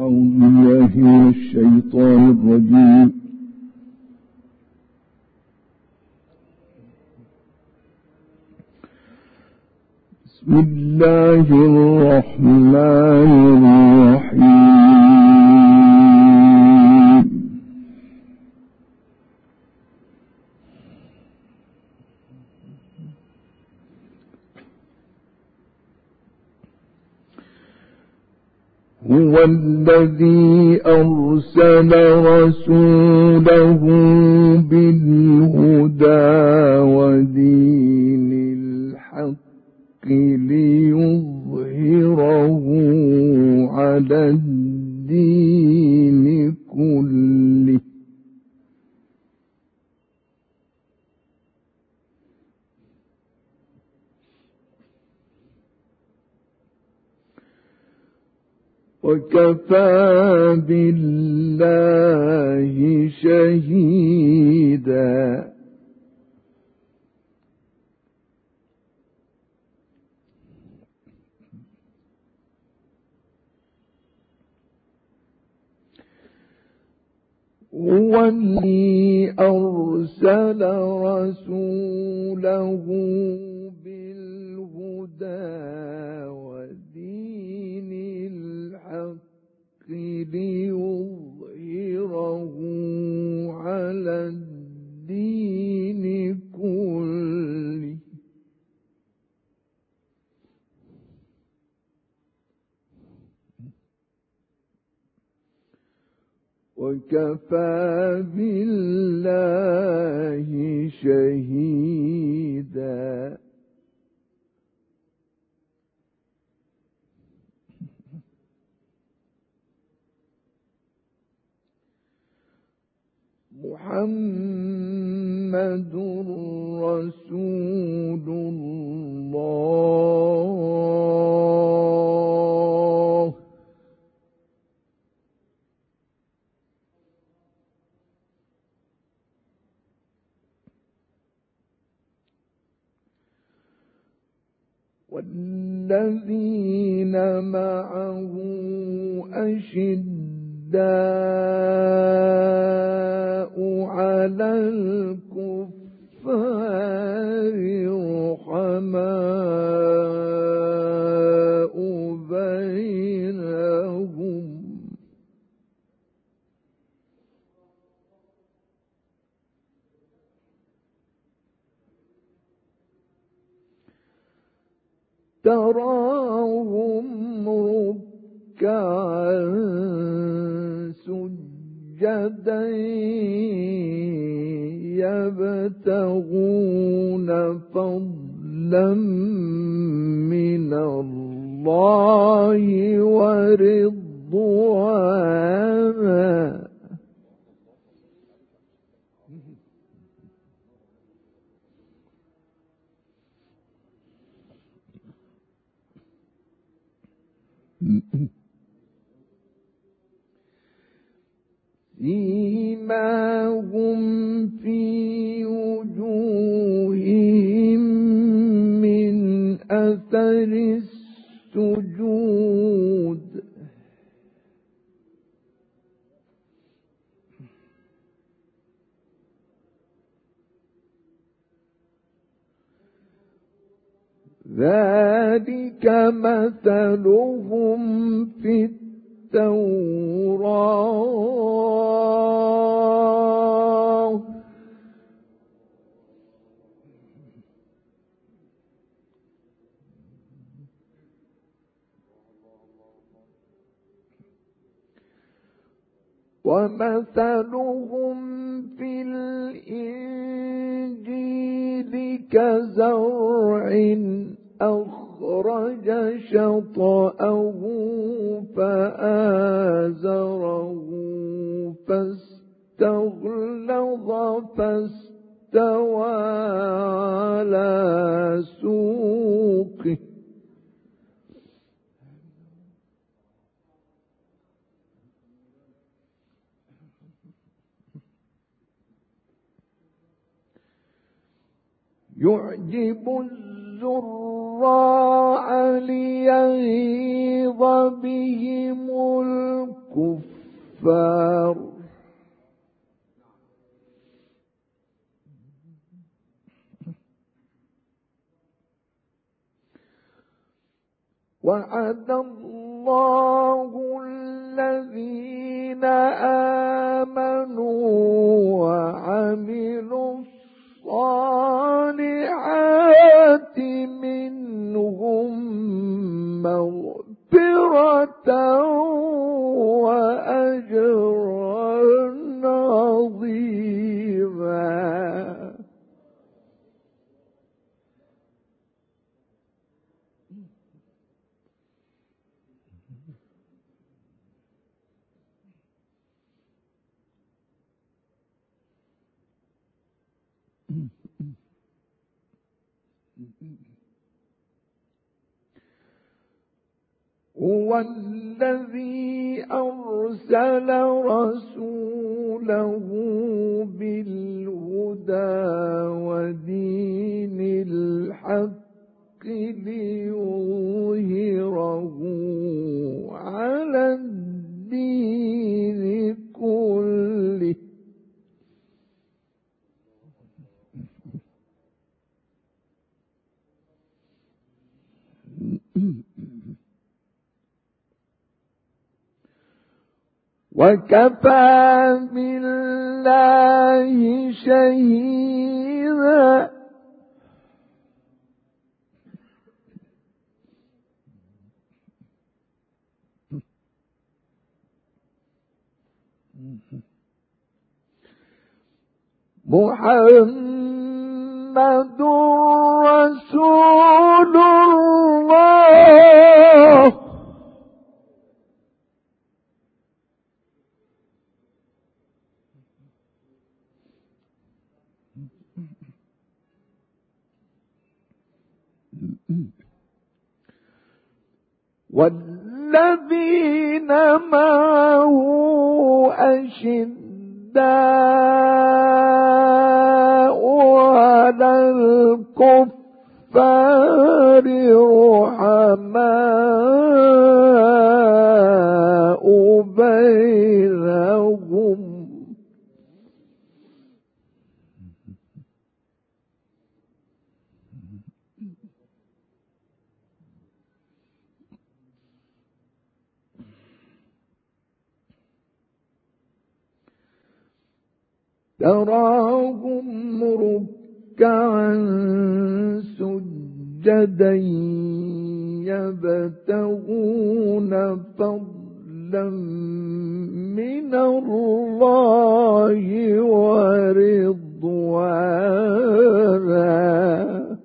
أعوذ بالله من الشيطان الرجيم. بسم الله الرحمن الرحيم. هو الذي أرسل رسوله بالهدى ودين الحق ليظهره على الدين كله وكفى بالله شهيدا. هو الذي أرسل رسوله بالهدى ودين الحق ليظهره على الدين كله وكفى بالله شهيدا. محمد رسول الله والذين معه أشداء على الكفار رحماء بينهم تراهم ركعا سجدا يبتغون فضلا من الله ورضوانا سيماهم في وجوههم من أثر السجود ذلك مثلهم في التوراة ومثلهم في الإنجيل كزرع أخرج شطأه فآزره فاستغلظ فاستوى على سوقه يعجب الزراع ليغيظ بهم الكفار الكفار. وعد الله الذين آمنوا وعملوا الصالحات منهم مغفرة وأجرا عظيما. هو الذي أرسل رسوله بالهدى ودين الحق ليظهره على الدين كله. وكفى بالله شهيدا. محمد رسول الله والذين معه أشداء على الكفار رحماء بينهم. تراهم ركعا سجدا يبتغون فضلا من الله ورضوانا.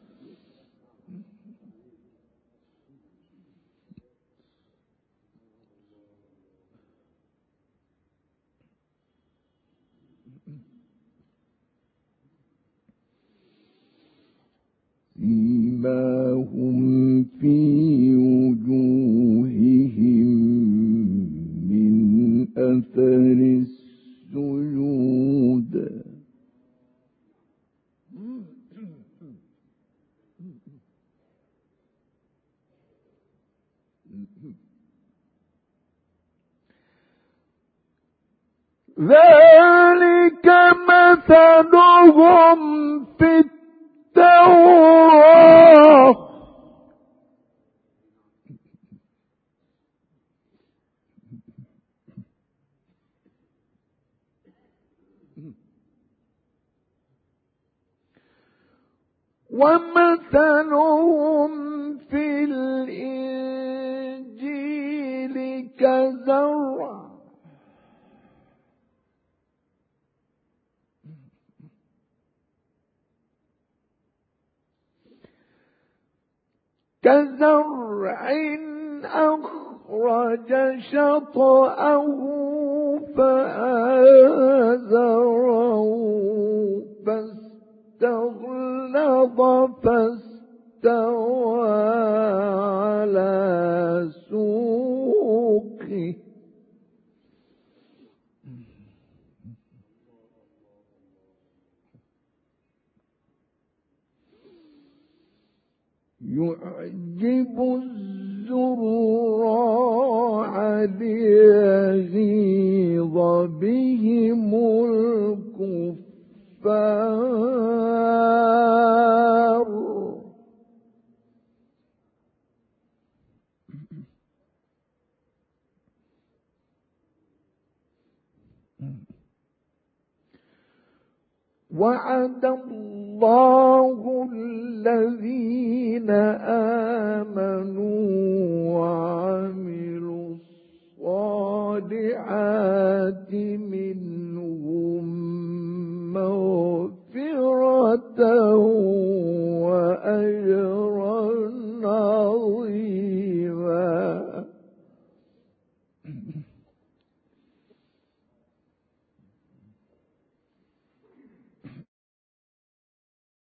سيماهم في وجوههم من أثر السجود. ذلك مثلهم في التوراة ومثلهم في الإنجيل كزرع أخرج شطأه فآزره فاستغلظ فاستوى على سوقه يعجب الزراع ليغيظ بهم الكفار. وعد الله الذين آمنوا وعملوا الصالحات منهم مغفرة وأجرا